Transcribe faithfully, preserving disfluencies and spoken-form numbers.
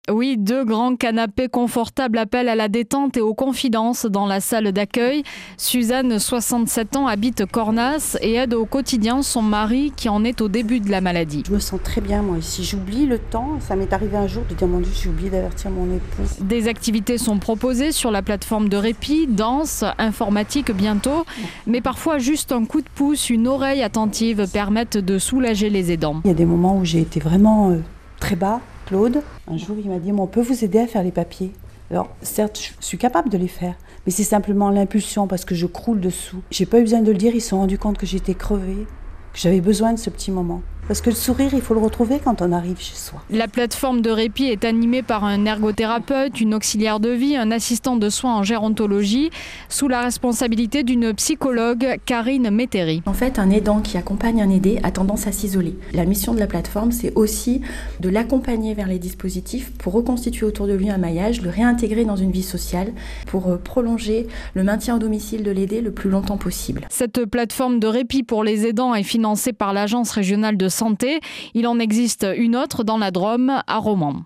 Oui, deux grands canapés confortables appellent à la détente et aux confidences dans la salle d'accueil. Suzanne, soixante-sept ans, habite Cornas et aide au quotidien son mari qui en est au début de la maladie. Je me sens très bien moi ici. J'oublie le temps. Ça m'est arrivé un jour de dire mon Dieu, j'ai oublié d'avertir mon époux. Des activités sont proposées sur la plateforme de répit, danse, informatique bientôt. Mais parfois, juste un coup de pouce, une oreille attentive permettent de soulager les aidants. Il y a des moments où j'ai été vraiment euh, très bas. Claude, un jour, il m'a dit « On peut vous aider à faire les papiers ?» Alors, certes, je suis capable de les faire, mais c'est simplement l'impulsion parce que je croule dessous. J'ai pas eu besoin de le dire, ils se sont rendus compte que j'étais crevée, que j'avais besoin de ce petit moment. Parce que le sourire, il faut le retrouver quand on arrive chez soi. La plateforme de répit est animée par un ergothérapeute, une auxiliaire de vie, un assistant de soins en gérontologie, sous la responsabilité d'une psychologue, Karine Métairie. En fait, un aidant qui accompagne un aidé a tendance à s'isoler. La mission de la plateforme, c'est aussi de l'accompagner vers les dispositifs pour reconstituer autour de lui un maillage, le réintégrer dans une vie sociale, pour prolonger le maintien au domicile de l'aidé le plus longtemps possible. Cette plateforme de répit pour les aidants est financée par l'Agence régionale de santé. Il en existe une autre dans la Drôme, à Romans.